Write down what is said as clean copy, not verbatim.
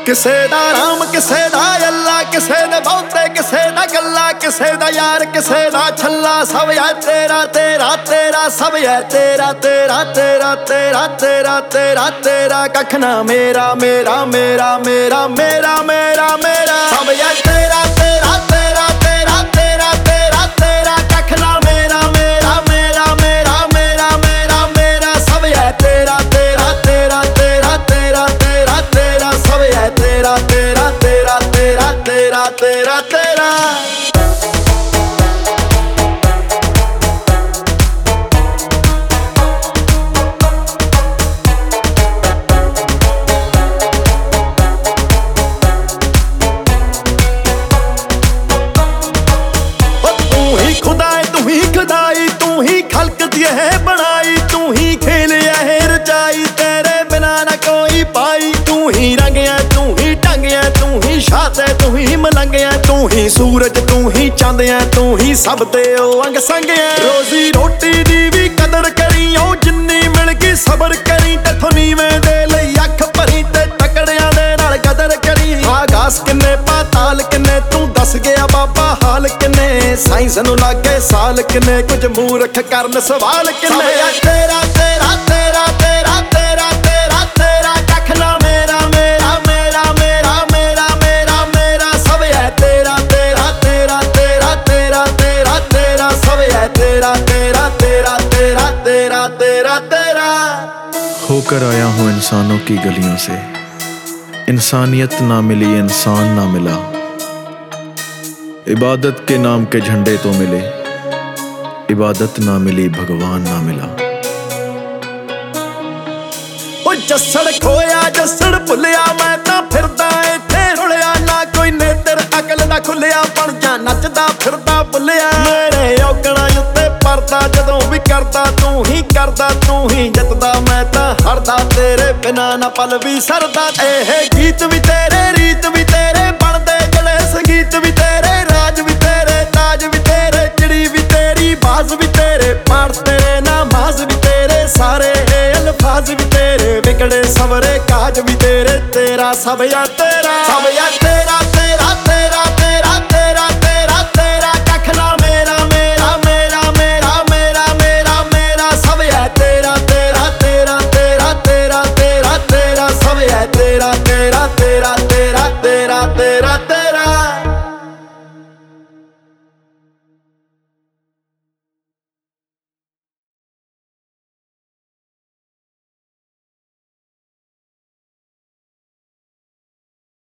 ਕਿਸੇ ਦਾ ਰਾਮ ਕਿਸੇ ਦਾ ਅੱਲਾ, ਕਿਸੇ ਦੇ ਬਹੁਤੇ ਕਿਸੇ ਦਾ ਗੱਲਾ, ਕਿਸੇ ਦਾ ਯਾਰ ਕਿਸੇ ਦਾ ਛੱਲਾ। ਸਭ ਹੈ ਤੇਰਾ ਤੇਰਾ ਤੇਰਾ, ਸਭ ਹੈ ਤੇਰਾ ਤੇਰਾ ਤੇਰਾ ਤੇਰਾ ਤੇਰਾ ਤੇਰਾ ਤੇਰਾ। ਕੱਖ ਨਾ ਮੇਰਾ ਮੇਰਾ ਮੇਰਾ ਮੇਰਾ ਮੇਰਾ ਮੇਰਾ ਮੇਰਾ। ਸਭ ਹੈ ਤੇਰਾ ਤੇਰਾ ਤੇਰਾ ਤੇਰਾ ਤੇਰਾ ਤੇਰਾ ਤੇਰਾ। ਕੱਖ ਨਾ ਮੇਰਾ ਮੇਰਾ ਮੇਰਾ ਮੇਰਾ ਮੇਰਾ ਮੇਰਾ ਮੇਰਾ। ਸਭ ਹੈ ਤੇਰਾ ਤੇਰਾ ਤੇਰਾ ਤੇਰਾ ਤੇਰਾ ਤੇਰਾ ਤੇਰਾ। ਸਭ ਹੈ ਤੇਰਾ ਤੇਰਾ ਤੇਰਾ ਤੇਰਾ ਤੇਰਾ ਤੇਰਾ ਤੇਰਾ। खुदाई तू ही खल्क दिए है बनाई, तू ही खेलिया है रचाई। तेरे बिना ना कोई पाई। तू ही रंग है तू ही ढंग है, तू ही छात है तू ही मलंग है। तू ही सूरज तू ही चंद है, तू ही सब ते ओ अंग संग है। रोजी रोटी दी भी कदर करी ओ जिन्नी मिल गई सबर करी। तैथों नीवें दे लई अख भरी ते तकड़ियां दे नाल कदर करी। आकाश किन्ने पाताल किन्ने तू दस गया बाबा हाल किन्ने। साइंस नूं लागे साल किन्ने कुछ मूर्ख करन सवाल किन्ने। तेरा तेरा तेरा तेरा तेरा तेरा तेरा। कख ना मेरा मेरा मेरा मेरा मेरा मेरा मेरा। सब है तेरा तेरा तेरा तेरा तेरा तेरा तेरा। सब है तेरा तेरा तेरा तेरा तेरा तेरा तेरा। होकर आया हूँ इंसानों की गलियों से, इंसानियत ना मिली इंसान ना मिला। इबादत के नाम के झंडे तो मिले, इबादत ना मिली भगवान ना मिला। ओ जस्सड़ खोया जस्सड़ भुलिया, मैं तां फिरदा इत्थे रुलिया। ना कोई नेतर अकल दा खुलिया, बन जा नचदा फिरदा भुलिया। मेरे औगणा उत्ते परदा जदों भी करदा तू ही करदा, तू ही जितदा मैं तां हरदा। तेरे बिना ना पल भी सरदा। एह गीत भी तेरे रीत भी तेरे, बनदे जले संगीत भी तेरे। राज भी तेरे ताज भी तेरे, चिड़ी भी तेरी बाज भी तेरे। पाठ तेरे नमाज भी तेरे, सारे अल्फाज भी तेरे। बिगड़े सवरे काज भी तेरे। तेरा सब या तेरा सब या तेरा।